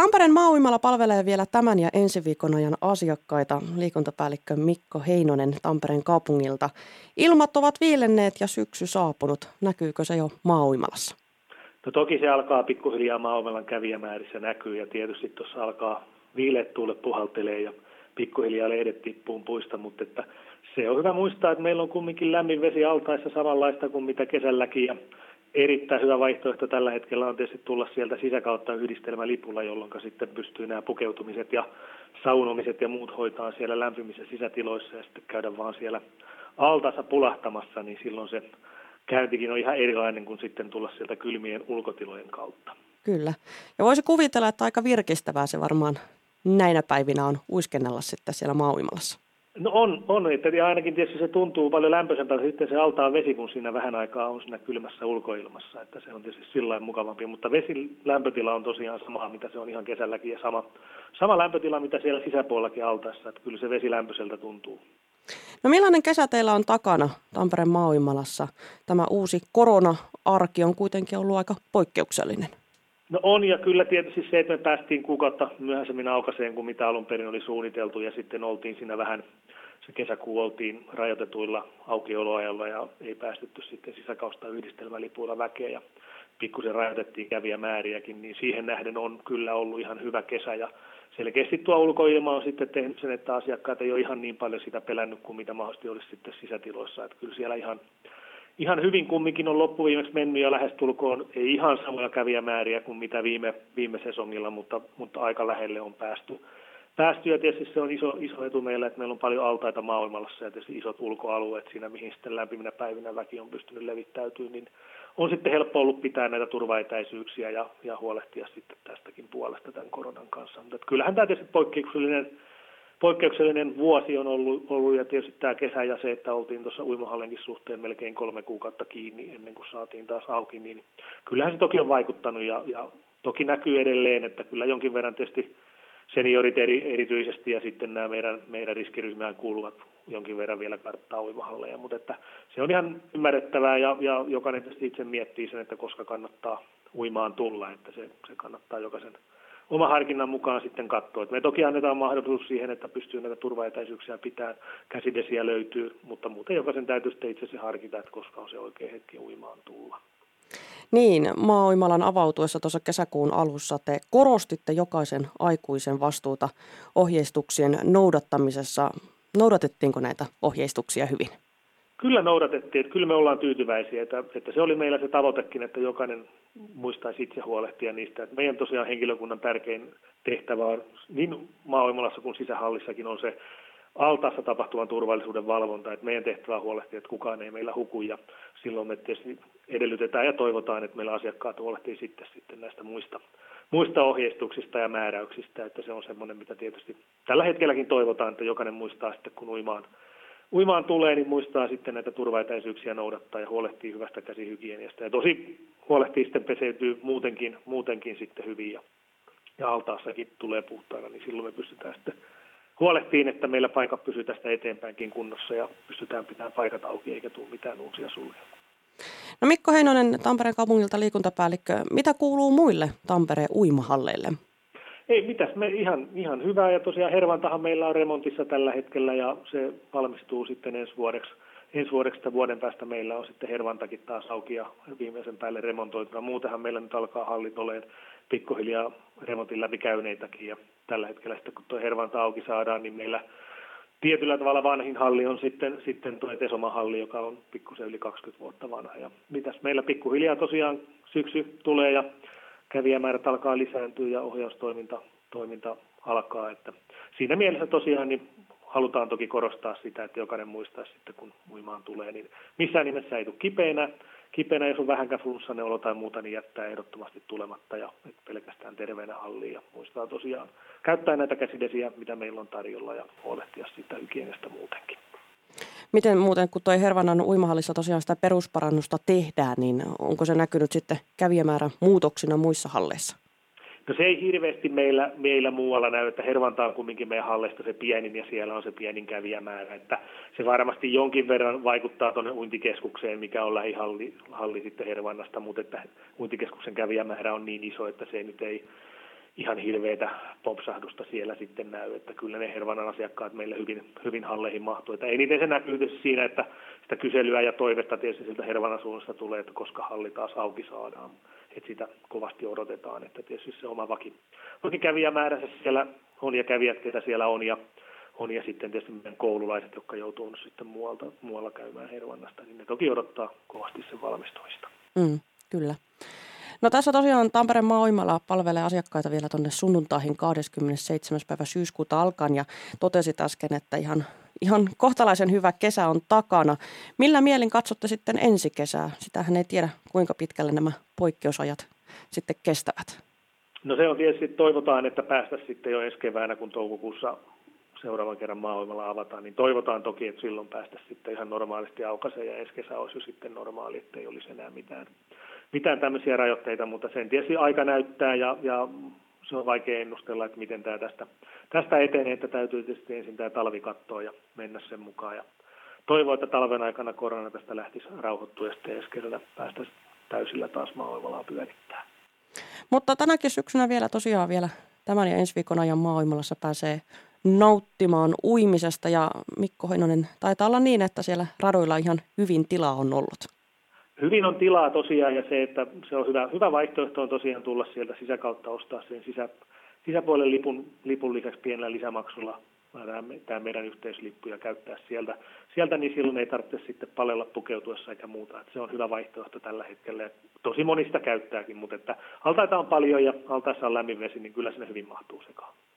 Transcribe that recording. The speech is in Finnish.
Tampereen maa-uimala palvelee vielä tämän ja ensi viikon ajan asiakkaita. Liikuntapäällikkö Mikko Heinonen Tampereen kaupungilta. Ilmat ovat viilenneet ja syksy saapunut. Näkyykö se jo maa-uimalassa? No toki se alkaa pikkuhiljaa maa-uimalan kävijämäärissä näkyy ja tietysti tuossa alkaa viileät tuulet puhaltelee ja pikkuhiljaa lehdet tippuu puista, mutta että se on hyvä muistaa, että meillä on kumminkin lämmin vesi altaissa samanlaista kuin mitä kesälläkin ja erittäin hyvä vaihtoehto tällä hetkellä on tietysti tulla sieltä sisäkautta yhdistelmälipulla, jolloin sitten pystyy nämä pukeutumiset ja saunomiset ja muut hoitaa siellä lämpimissä sisätiloissa ja sitten käydä vaan siellä altaassa pulahtamassa, niin silloin se käyntikin on ihan erilainen kuin sitten tulla sieltä kylmien ulkotilojen kautta. Kyllä. Ja voisi kuvitella, että aika virkistävää se varmaan näinä päivinä on uiskennella sitten siellä maa-uimalassa. No on, että ainakin tietysti se tuntuu paljon lämpöisempältä sitten se altaan vesi, kun siinä vähän aikaa on siinä kylmässä ulkoilmassa, että se on tietysti sillain mukavampi, mutta vesin lämpötila on tosiaan sama, mitä se on ihan kesälläkin ja sama lämpötila, mitä siellä sisäpuolellakin altaassa, että kyllä se vesi lämpöiseltä tuntuu. No millainen kesä teillä on takana Tampereen maa-uimalassa? Tämä uusi korona-arki on kuitenkin ollut aika poikkeuksellinen. No on, ja kyllä tietysti se, että me päästiin kuukautta myöhäisemmin aukaiseen kuin mitä alun perin oli suunniteltu, ja sitten oltiin siinä vähän, se kesäkuu oltiin rajoitetuilla aukioloajalla, ja ei päästetty sitten sisäkausta yhdistelmälipuilla väkeä, ja pikkusen rajoitettiin kävijämääriäkin, niin siihen nähden on kyllä ollut ihan hyvä kesä, ja selkeästi tuo ulkoilma on sitten tehnyt sen, että asiakkaat ei ole ihan niin paljon sitä pelännyt kuin mitä mahdollisesti olisi sitten sisätiloissa, että kyllä siellä ihan hyvin kumminkin on loppuviimeksi mennyt ja lähestulkoon ei ihan samoja kävijämääriä kuin mitä viime sesongilla, mutta aika lähelle on päästy. Ja tietysti se on iso etu meillä, että meillä on paljon altaita maa-uimalassa ja tietysti isot ulkoalueet siinä, mihin sitten lämpiminä päivinä väki on pystynyt levittäytyä, niin on sitten helppo ollut pitää näitä turvaetäisyyksiä ja huolehtia sitten tästäkin puolesta tämän koronan kanssa. Mutta kyllähän tämä tietysti poikkeuksellinen vuosi on ollut ja tietysti tämä kesä ja se, että oltiin tuossa uimahallenkin suhteen melkein 3 kuukautta kiinni ennen kuin saatiin taas auki, niin kyllähän se toki on vaikuttanut ja toki näkyy edelleen, että kyllä jonkin verran tietysti seniorit erityisesti ja sitten nämä meidän riskiryhmään kuuluvat jonkin verran vielä karttaa uimahalleja, mutta että se on ihan ymmärrettävää ja jokainen tietysti itse miettii sen, että koska kannattaa uimaan tulla, että se kannattaa jokaisen oma harkinnan mukaan sitten katsoa. Me toki annetaan mahdollisuus siihen, että pystyy näitä turvaetäisyyksiä pitämään, käsidesiä löytyy, mutta muuten jokaisen täytyy sitten itse se harkita, että koska on se oikea hetki uimaan tulla. Niin, maa-uimalan avautuessa tuossa kesäkuun alussa te korostitte jokaisen aikuisen vastuuta ohjeistuksien noudattamisessa. Noudatettiinko näitä ohjeistuksia hyvin? Kyllä noudatettiin, että kyllä me ollaan tyytyväisiä, että se oli meillä se tavoitekin, että jokainen muistaisi itse huolehtia niistä. Että meidän tosiaan henkilökunnan tärkein tehtävä on niin maa-uimalassa kuin sisähallissakin on se altaassa tapahtuvan turvallisuuden valvonta, että meidän tehtävä on huolehtia, että kukaan ei meillä huku ja silloin me tietysti edellytetään ja toivotaan, että meillä asiakkaat huolehtii sitten näistä muista ohjeistuksista ja määräyksistä, että se on semmoinen, mitä tietysti tällä hetkelläkin toivotaan, että jokainen muistaa sitten, kun uimaan tulee, niin muistaa sitten näitä turvaetäisyyksiä noudattaa ja huolehtii hyvästä käsihygieniasta. Ja tosi huolehtii sitten peseytyy muutenkin sitten hyvin ja altaassakin tulee puhtaana, niin silloin me pystytään sitten huolehtiin, että meillä paikat pysyy tästä eteenpäinkin kunnossa ja pystytään pitämään paikat auki eikä tule mitään uusia sulkuja. No Mikko Heinonen Tampereen kaupungilta liikuntapäällikkö, mitä kuuluu muille Tampereen uimahalleille? Ei mitäs, me ihan hyvää ja tosiaan Hervantahan meillä on remontissa tällä hetkellä ja se valmistuu sitten ensi vuodeksi että vuoden päästä meillä on sitten Hervantakin taas auki ja viimeisen päälle remontoituna. Muutenhan meillä nyt alkaa hallit olemaan pikkuhiljaa remontin läpikäyneitäkin ja tällä hetkellä sitten kun tuo Hervanta auki saadaan, niin meillä tietyllä tavalla vanhin halli on sitten tuo Tesoman halli, joka on pikkusen yli 20 vuotta vanha. Ja mitäs meillä pikkuhiljaa tosiaan syksy tulee ja kävijämäärät alkaa lisääntyä ja ohjaustoiminta alkaa. Että siinä mielessä tosiaan niin halutaan toki korostaa sitä, että jokainen muistaa sitten, kun uimaan tulee, niin missään nimessä ei tule kipeänä, jos on vähänkään flunssainen olo tai muuta, niin jättää ehdottomasti tulematta ja pelkästään terveenä halliin ja muistaa tosiaan käyttää näitä käsidesiä, mitä meillä on tarjolla ja huolehtia siitä hygieniasta muutenkin. Miten muuten, kun tuo Hervannan uimahallissa tosiaan sitä perusparannusta tehdään, niin onko se näkynyt sitten kävijämäärän muutoksina muissa halleissa? No se ei hirveästi meillä muualla näy, että Hervanta on kumminkin meidän halleista se pienin ja siellä on se pienin kävijämäärä, että se varmasti jonkin verran vaikuttaa tuonne uintikeskukseen, mikä on lähihalli sitten Hervannasta, mutta että uintikeskuksen kävijämäärä on niin iso, että se nyt ihan hirveätä popsahdusta siellä sitten näy, että kyllä ne Hervannan asiakkaat meille hyvin halleihin mahtuu. Että eniten se näkyy tietysti siinä, että sitä kyselyä ja toivetta tietysti siltä Hervannan suunnasta tulee, että koska halli taas auki saadaan. Että sitä kovasti odotetaan, että tietysti se oma kävijämääränsä siellä on ja kävijät, ketä siellä on ja sitten tietysti meidän koululaiset, jotka joutuu sitten muualla käymään Hervannasta, niin ne toki odottaa kovasti sen valmistumista. Kyllä. No tässä tosiaan Tampereen Maa-uimala palvelee asiakkaita vielä tuonne sunnuntaihin 27. päivä syyskuuta alkaen ja totesit äsken, että ihan kohtalaisen hyvä kesä on takana. Millä mielin katsotte sitten ensi kesää? Sitähän ei tiedä, kuinka pitkälle nämä poikkeusajat sitten kestävät. No se on tietysti, toivotaan, että päästäisiin sitten jo ensi keväänä, kun toukokuussa seuraavan kerran Maa-uimala avataan, niin toivotaan toki, että silloin päästäisiin sitten ihan normaalisti aukaiseen ja ensi kesä olisi jo sitten normaali, että ei olisi enää mitään tämmöisiä rajoitteita, mutta sen tietysti aika näyttää ja se on vaikea ennustella, että miten tämä tästä etenee, että täytyy tietysti ensin tämä talvi katsoa ja mennä sen mukaan ja toivoo, että talven aikana korona tästä lähtisi rauhoittua ja sitten ensi kesällä päästäisiin täysillä taas Maa-uimalaa pyörittää. Mutta tänäkin syksynä vielä tämän ja ensi viikon ajan Maa-uimalassa pääsee nauttimaan uimisesta ja Mikko Heinonen, taitaa olla niin, että siellä radoilla ihan hyvin tilaa on ollut. Hyvin on tilaa tosiaan ja se, että se on hyvä vaihtoehto on tosiaan tulla sieltä sisäkautta ostaa sen sisäpuolen lipun lisäksi pienellä lisämaksulla tämä meidän yhteislippu ja käyttää sieltä, niin silloin ei tarvitse sitten palella pukeutuessa eikä muuta. Että se on hyvä vaihtoehto tällä hetkellä ja tosi monista käyttääkin, mutta että altaita on paljon ja altaissa on lämmin vesi, niin kyllä sinne hyvin mahtuu sekaan.